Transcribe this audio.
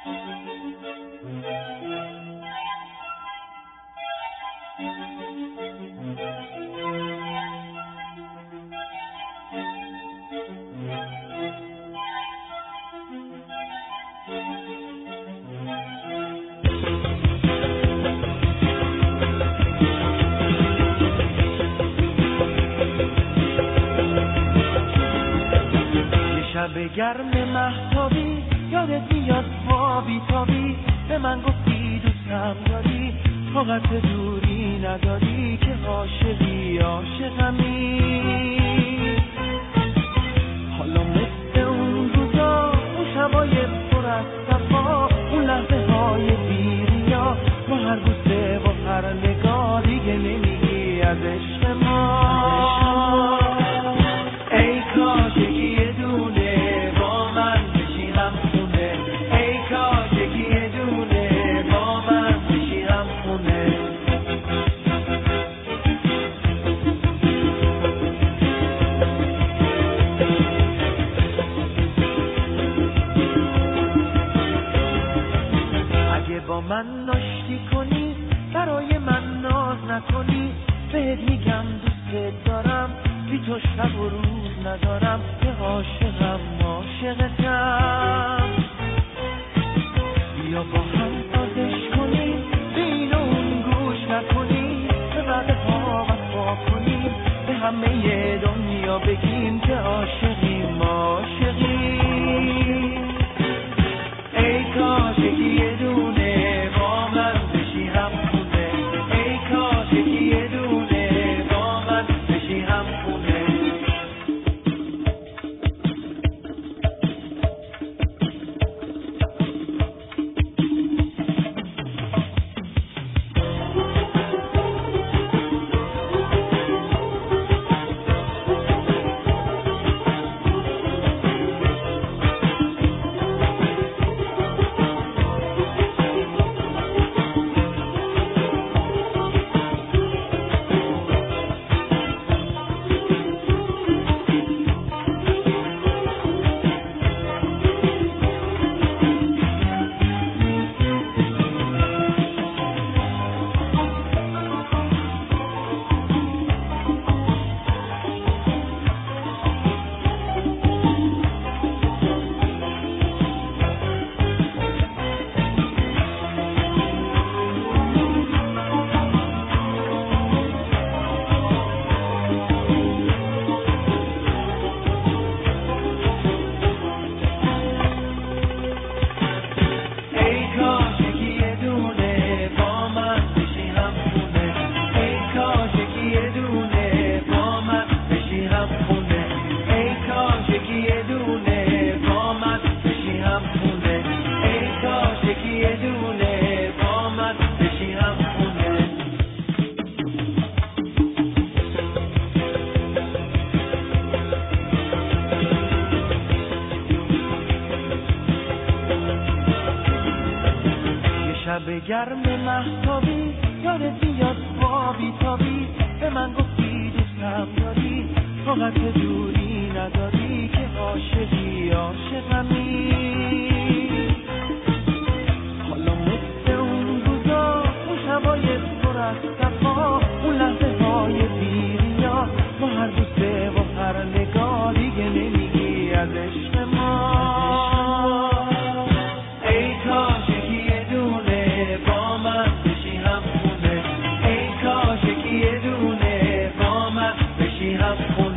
شب گرم مهتابی یادت میاد ما بیتابی، به من گفتی دوستم داری، طاقت دوری نداری که عاشقی عاشقمی. حالا مثل اون روزا، اون شبای پر از صفا، اون لحظه های بی‌ریا، با هر بوسه و هر نگاه دیگه نمیگی از عشق ما. ای کاش یکی دونه با من بشی هم خونه، ای کاش یکی دونه با من بشی هم خونه. اگه با من ناشتی کنی، برای من ناز نکنی، بهت میگم دوست دارم، بی تو شب و روز ندارم، که عاشقم عاشقتم. بیا با هم سازش کنیم، به این و اون گوش نکنیم، به وعده‌ها وفا کنیم، به همه دنیا بگیم که عاشقیم عاشقیم. ای کاش یکی دونه با من بشی هم خونه، ای کاش یکی دونه با من بشی هم خونه. شب گرم مهتابی یادت میاد ما بیتابی، به من گفتی دوستم داری، طاقت دوری نداری، که عاشقی عاشقمی. حالا مثل اون روزا، اون شبای پر از صفا، اون لحظه های بی‌ریا، با هر بوسه و هر نگاه دیگه نمیگی از عشق ما. ای کاش یکی دونه با من بشی هم خونه، ای کاش یکی دونه با من بشی هم خونه.